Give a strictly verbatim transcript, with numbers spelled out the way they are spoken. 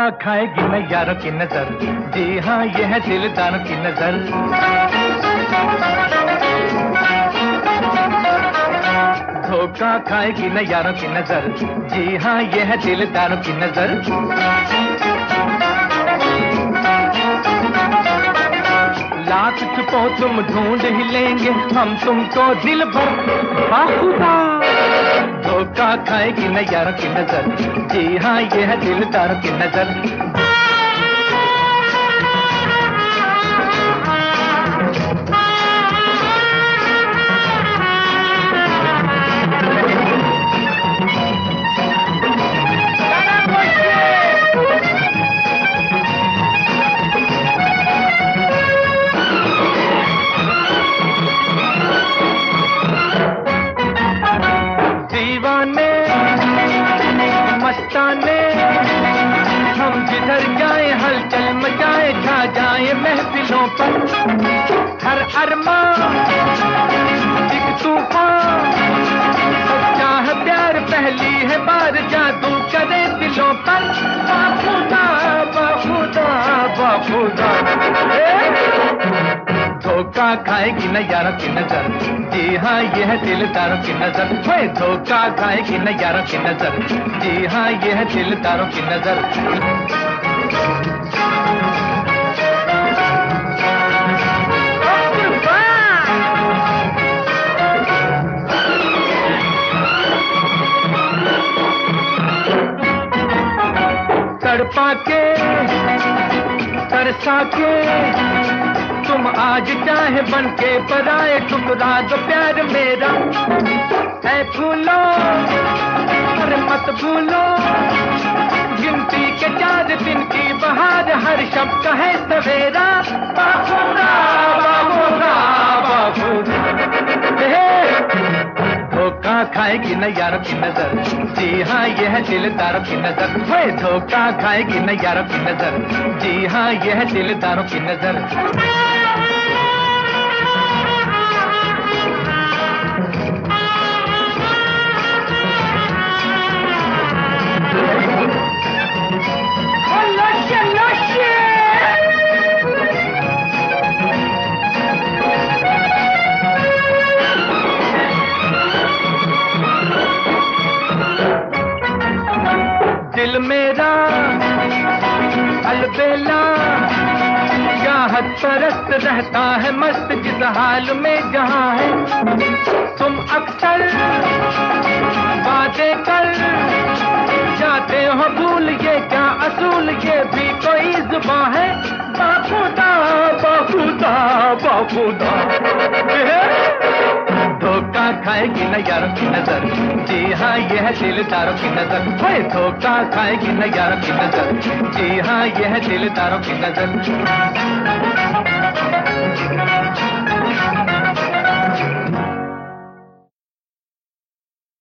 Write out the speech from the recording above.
खाएगी न यारों की नजर, जी हाँ ये है दिलदारों की नजर। धोखा खाएगी न यारों की नजर, जी हाँ ये है दिलदारों की नजर। लाख छुपो तुम ढूंढ ही लेंगे हम तुमको दिल भर बाखुदा। धोखा खाएगी न यारों की नजर, जी हाँ ये है दिलदारों की नजर। मस्ताने हम जिधर जाए हलचल मचाए, छा जाए महफिलों पर हर अरमां एक तूफान। सच्चा है प्यार पहली है बार जादू करे दिलों पर। बाखुदा बाखुदा बाखुदा। धोखा खाएगी न यारों की नजर, जी हाँ ये है दिलदारों की नजर। वे धोखा खाएगी न यारों की नजर, जी हाँ ये है दिलदारों की नजर। तड़पा के तरसा के तुम आज चाहे बन के पराए, ठुकरा दो प्यार मेरा है फूलो। अरे मत भूलो गिनती के चार दिन की बहार, हर शब्द का है सवेरा। बाखुदा बाखुदा बाखुदा। धोखा खाएगी न यारों की नजर, जी हाँ ये है दिलदारों की नजर। वे धोखा खाएगी न यारों की नजर, जी हाँ ये है दिलदारों की नजर। दिल मेरा अलबेला चाहत परस्त रहता है मस्त जिस हाल में जहाँ है। तुम अक्सर बातें कर जाते हो भूल, ये क्या असूल ये भी कोई जुबां है। बाखुदा बाखुदा बाखुदा। धोखा खाएगी न यारों की नजर, जी हाँ ये है दिलदारों की नजर। वे धोखा खाएगी न यारों की नजर, जी हाँ ये है दिलदारों की नजर।